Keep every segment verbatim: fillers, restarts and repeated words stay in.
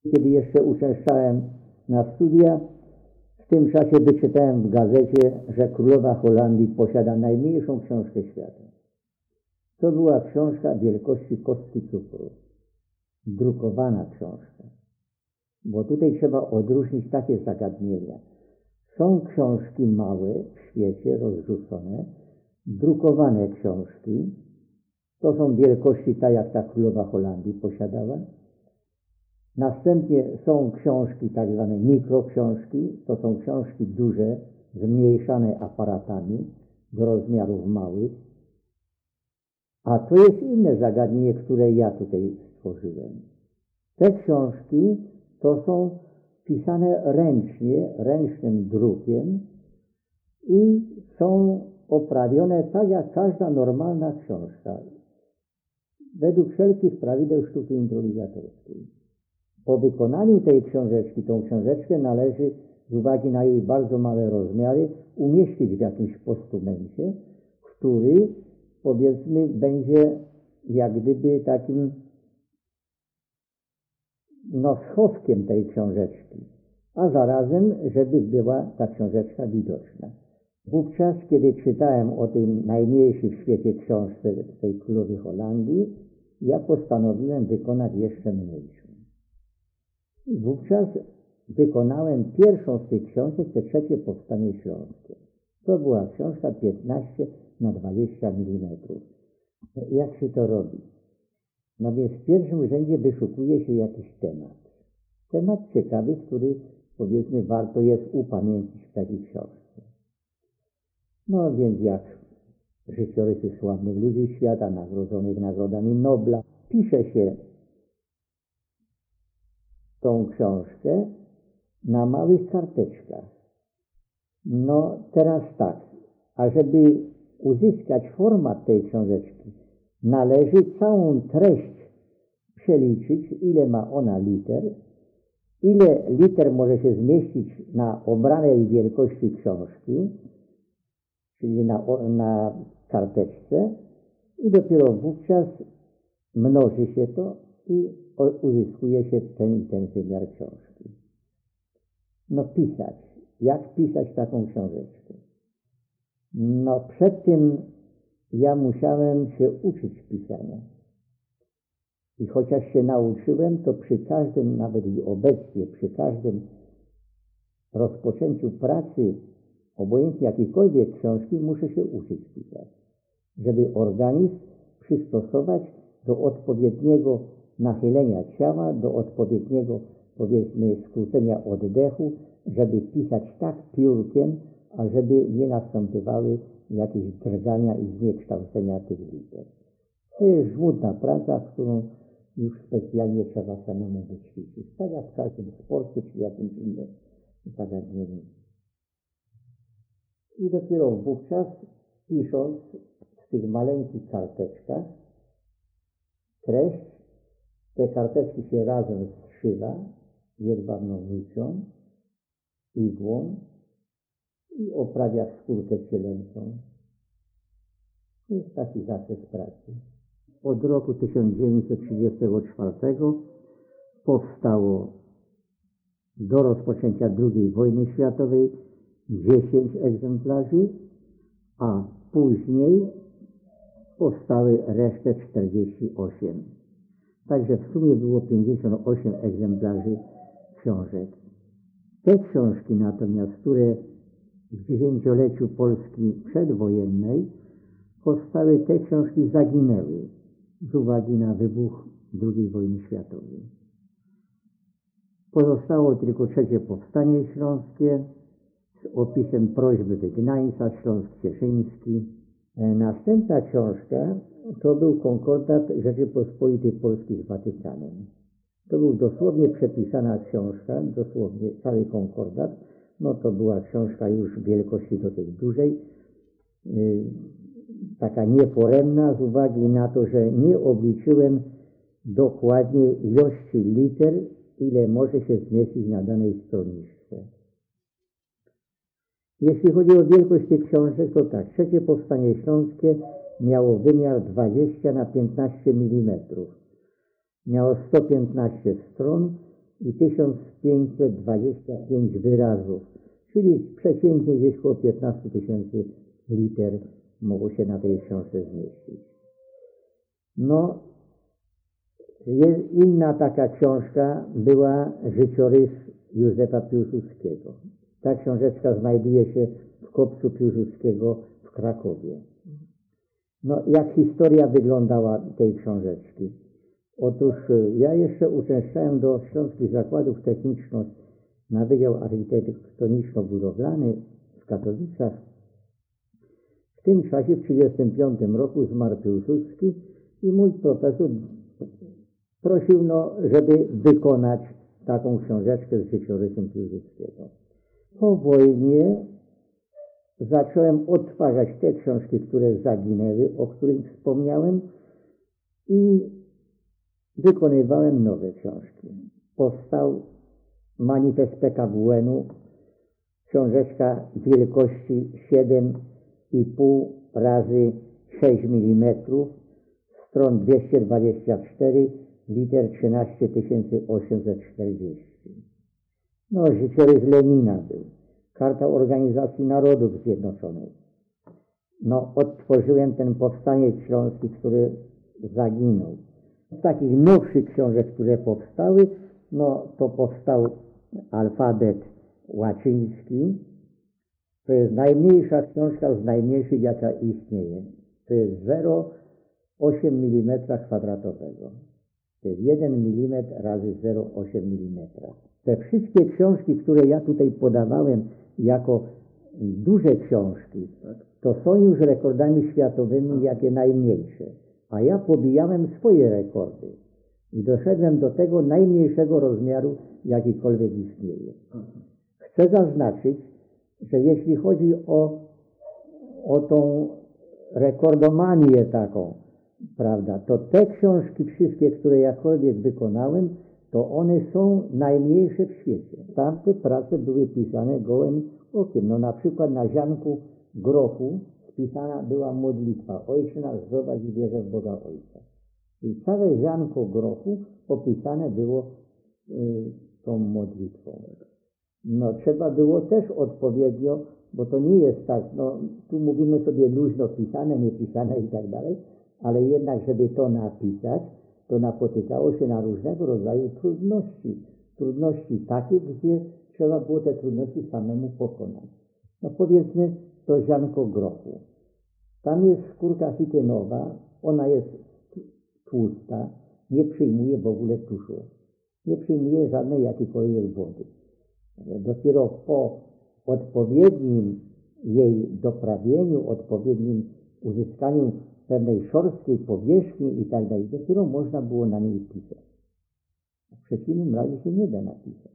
Kiedy jeszcze uczęszczałem na studia, w tym czasie wyczytałem w gazecie, że królowa Holandii posiada najmniejszą książkę świata. To była książka wielkości kostki cukru. Drukowana książka. Bo tutaj trzeba odróżnić takie zagadnienia. Są książki małe w świecie, rozrzucone, drukowane książki. To są wielkości tak, jak ta królowa Holandii posiadała. Następnie są książki, tak zwane mikroksiążki. To są książki duże, zmniejszane aparatami do rozmiarów małych. A to jest inne zagadnienie, które ja tutaj stworzyłem. Te książki to są pisane ręcznie, ręcznym drukiem i są oprawione tak jak każda normalna książka, według wszelkich prawideł sztuki improwizatorskiej. Po wykonaniu tej książeczki, tą książeczkę należy z uwagi na jej bardzo małe rozmiary umieścić w jakimś postumencie, który, powiedzmy, będzie jak gdyby takim no, schowkiem tej książeczki, a zarazem, żeby była ta książeczka widoczna. Wówczas, kiedy czytałem o tym najmniejszej w świecie książce tej królowej Holandii, ja postanowiłem wykonać jeszcze mniejszą. I wówczas wykonałem pierwszą z tych książek, te trzecie powstanie śląskie. To była książka piętnaście na dwadzieścia milimetrów. Jak się to robi? No więc w pierwszym rzędzie wyszukuje się jakiś temat. Temat ciekawy, który, powiedzmy, warto jest upamiętnić w takiej książce. No więc jak życiorysy sławnych ludzi świata, nagrodzonych nagrodami Nobla, pisze się tą książkę na małych karteczkach. No teraz tak, a żeby uzyskać format tej książeczki, należy całą treść przeliczyć, ile ma ona liter, ile liter może się zmieścić na obranej wielkości książki, czyli na, na karteczce, i dopiero wówczas mnoży się to i uzyskuje się ten i ten wymiar książki. No pisać. Jak pisać taką książeczkę? No przed tym ja musiałem się uczyć pisania. I chociaż się nauczyłem, to przy każdym, nawet i obecnie, przy każdym rozpoczęciu pracy, obojętnie jakiejkolwiek książki, muszę się uczyć pisać, żeby organizm przystosować do odpowiedniego nachylenia ciała, do odpowiedniego, powiedzmy, skrócenia oddechu, żeby pisać tak piórkiem, ażeby nie następowały jakieś drgania i zniekształcenia tych liter. To jest żmudna praca, którą już specjalnie trzeba samemu wyćwiczyć. Tak jak w każdym sporcie czy jakimś innym zagadnieniu. I dopiero wówczas, pisząc w tych maleńkich karteczkach treść, te karteczki się razem zszywa jedwabną nicią, igłą i oprawia skórkę cielęcą. To jest taki zakres pracy. Od roku tysiąc dziewięćset trzydziestego czwartego powstało do rozpoczęcia drugiej wojny światowej dziesięć egzemplarzy, a później powstały resztę czterdzieści osiem. Także w sumie było pięćdziesiąt osiem egzemplarzy książek. Te książki natomiast, które w dziesięcioleciu Polski przedwojennej powstały, te książki zaginęły z uwagi na wybuch drugiej wojny światowej. Pozostało tylko trzecie powstanie śląskie z opisem prośby wygnańca, Śląsk Cieszyński. Następna książka to był konkordat Rzeczypospolitej Polskiej z Watykanem. To był dosłownie przepisana książka, dosłownie cały konkordat. No to była książka już wielkości dosyć dużej, yy, taka nieforemna z uwagi na to, że nie obliczyłem dokładnie ilości liter, ile może się zmieścić na danej stroniczce. Jeśli chodzi o wielkość tych książek, to tak, trzecie powstanie śląskie miało wymiar dwadzieścia na piętnaście milimetrów. Miało sto piętnaście stron i tysiąc pięćset dwadzieścia pięć wyrazów, czyli przeciętnie gdzieś około piętnaście tysięcy liter mogło się na tej książce zmieścić. No, jest inna taka książka była Życiorys Józefa Piłsudskiego. Ta książeczka znajduje się w Kopcu Piłsudskiego w Krakowie. No, jak historia wyglądała tej książeczki? Otóż ja jeszcze uczęszczałem do Śląskich Zakładów Technicznych na Wydział Architektoniczno-Budowlany w Katowicach. W tym czasie, w tysiąc dziewięćset trzydziestym piątym roku, zmarł Piłsudski i mój profesor prosił, no, żeby wykonać taką książeczkę z życiorysem Piłsudskiego. Po wojnie zacząłem odtwarzać te książki, które zaginęły, o których wspomniałem, i wykonywałem nowe książki. Powstał manifest P K W N-u, książeczka wielkości siedem i pół razy sześć milimetrów, stron dwieście dwadzieścia cztery, liter trzynaście tysięcy osiemset czterdzieści. No, życiorys Lenina był. Karta Organizacji Narodów Zjednoczonych. No, odtworzyłem ten Powstaniec Śląski, który zaginął. Z takich nowszych książek, które powstały, no to powstał alfabet łaciński. To jest najmniejsza książka z najmniejszych, jaka istnieje. To jest zero przecinek osiem milimetra kwadratowego. To jest jeden milimetr razy zero przecinek osiem milimetra. Te wszystkie książki, które ja tutaj podawałem jako duże książki, to są już rekordami światowymi, jakie najmniejsze. A ja pobijałem swoje rekordy i doszedłem do tego najmniejszego rozmiaru, jakikolwiek istnieje. Chcę zaznaczyć, że jeśli chodzi o, o tą rekordomanię taką, prawda, to te książki wszystkie, które jakkolwiek wykonałem, to one są najmniejsze w świecie. Tamte prace były pisane gołym okiem. No na przykład na ziarnku grochu spisana była modlitwa: Ojcze nasz, zdrowadź i wierzę w Boga Ojca. I całe ziarnko grochu opisane było y, tą modlitwą. No trzeba było też odpowiednio, bo to nie jest tak, no tu mówimy sobie luźno pisane, niepisane i tak dalej, ale jednak, żeby to napisać, to napotykało się na różnego rodzaju trudności. Trudności takie, gdzie trzeba było te trudności samemu pokonać. No powiedzmy to ziarnko grochu. Tam jest skórka chitynowa, ona jest tłusta, nie przyjmuje w ogóle tuszu, nie przyjmuje żadnej jakiejkolwiek wody. Dopiero po odpowiednim jej doprawieniu, odpowiednim uzyskaniu pewnej szorstkiej powierzchni i tak dalej, dopiero można było na niej pisać. W przeciwnym razie się nie da napisać.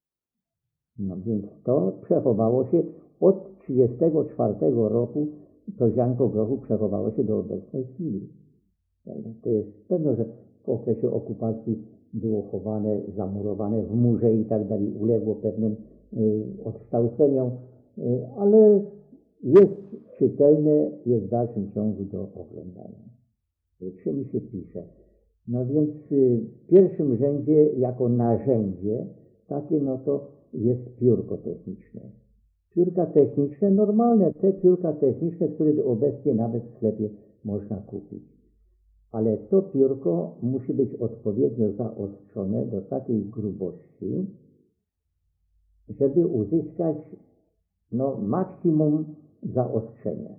No więc to przechowało się od tysiąc dziewięćset trzydziestego czwartego roku, to ziarnko grochu przechowało się do obecnej chwili. To jest pewno, że w okresie okupacji było chowane, zamurowane w murze i tak dalej, uległo pewnym y, odkształceniom, y, ale jest czytelne, jest w dalszym ciągu do oglądania. Czym się pisze? No więc y, w pierwszym rzędzie jako narzędzie takie, no to jest piórko techniczne. Piórka techniczne, normalne, te piórka techniczne, które obecnie nawet w sklepie można kupić. Ale to piórko musi być odpowiednio zaostrzone do takiej grubości, żeby uzyskać no, maksimum zaostrzenia.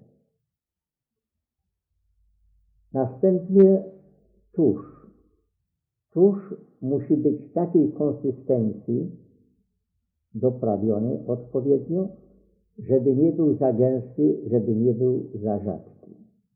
Następnie tusz. Tusz musi być takiej konsystencji doprawiony odpowiednio, żeby nie był za gęsty, żeby nie był za rzadki.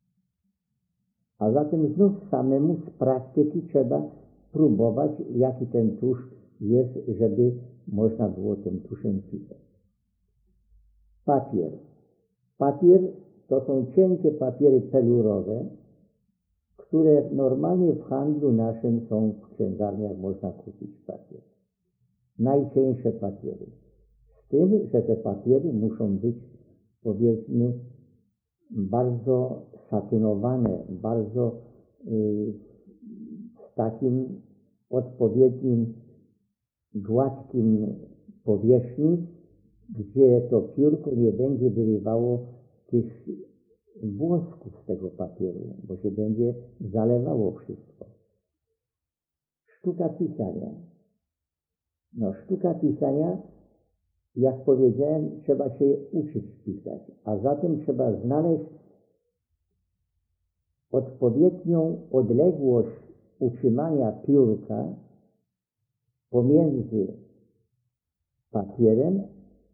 A zatem znów samemu z praktyki trzeba próbować, jaki ten tusz jest, żeby można było tym tuszem pisać. Papier. Papier to są cienkie papiery pelurowe, które normalnie w handlu naszym są w księgarniach, można kupić papier. Najcieńsze papiery. Z tym, że te papiery muszą być, powiedzmy, bardzo satynowane, bardzo yy, z takim odpowiednim gładkim powierzchni, gdzie to piórko nie będzie wyrywało tych włosków z tego papieru, bo się będzie zalewało wszystko. Sztuka pisania. No, sztuka pisania, jak powiedziałem, trzeba się uczyć pisać, a zatem trzeba znaleźć odpowiednią odległość utrzymania piórka pomiędzy papierem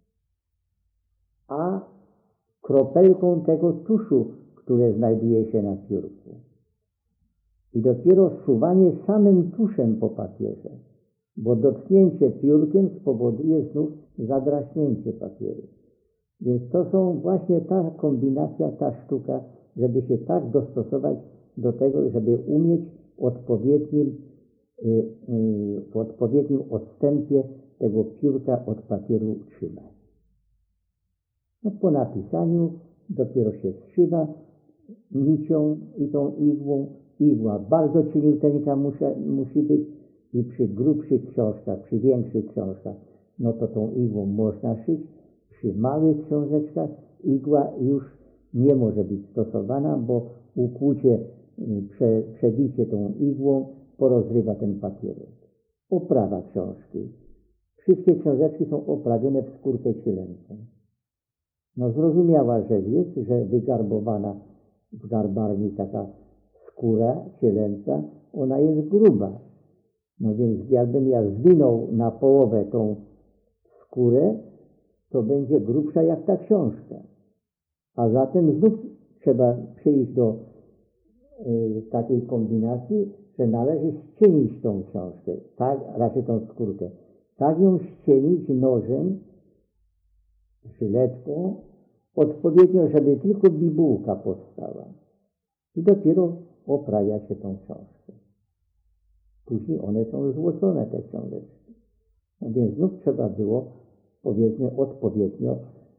a kropelką tego tuszu, które znajduje się na piórku. I dopiero suwanie samym tuszem po papierze, bo dotknięcie piórkiem spowoduje znów zadraśnięcie papieru. Więc to są właśnie ta kombinacja, ta sztuka, żeby się tak dostosować do tego, żeby umieć w odpowiednim, w odpowiednim odstępie tego piórka od papieru trzymać. No, po napisaniu dopiero się strzyma nicią i tą igłą. Igła bardzo cieniuteńka musi, musi być i przy grubszych książkach, przy większych książkach, no to tą igłą można szyć. Przy małych książeczkach igła już nie może być stosowana, bo ukłucie, prze, przebicie tą igłą porozrywa ten papierek. Oprawa książki. Wszystkie książeczki są oprawione w skórkę cielęcą. No zrozumiała rzecz jest, że wygarbowana w garbarni taka skóra cielęca, ona jest gruba. No więc jakbym ja zwinął na połowę tą skórę, to będzie grubsza jak ta książka. A zatem znów trzeba przyjść do y, takiej kombinacji, że należy ścienić tą książkę, tak, raczej tą skórkę. Tak ją ścienić nożem, żyletką, odpowiednio, żeby tylko bibułka powstała. I dopiero oprawia się tą książkę. Później one są złocone, te książeczki. No więc znów trzeba było, powiedzmy, odpowiednio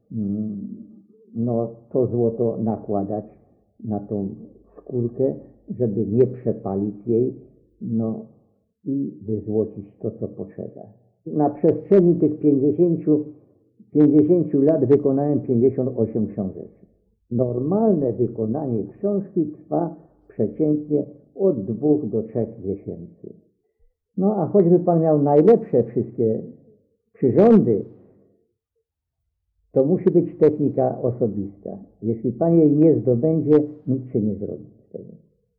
no, to złoto nakładać na tą skórkę, żeby nie przepalić jej, no i wyzłocić to, co potrzeba. Na przestrzeni tych pięćdziesięciu, pięćdziesięciu lat wykonałem pięćdziesiąt osiem książeczek. Normalne wykonanie książki trwa przeciętnie od dwóch do trzech miesięcy. No a choćby pan miał najlepsze wszystkie przyrządy, to musi być technika osobista. Jeśli pan jej nie zdobędzie, nic się nie zrobi z tego.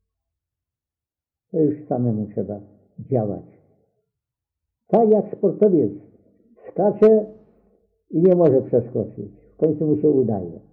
To już samemu trzeba działać. Tak jak sportowiec skacze i nie może przeskoczyć. W końcu mu się udaje.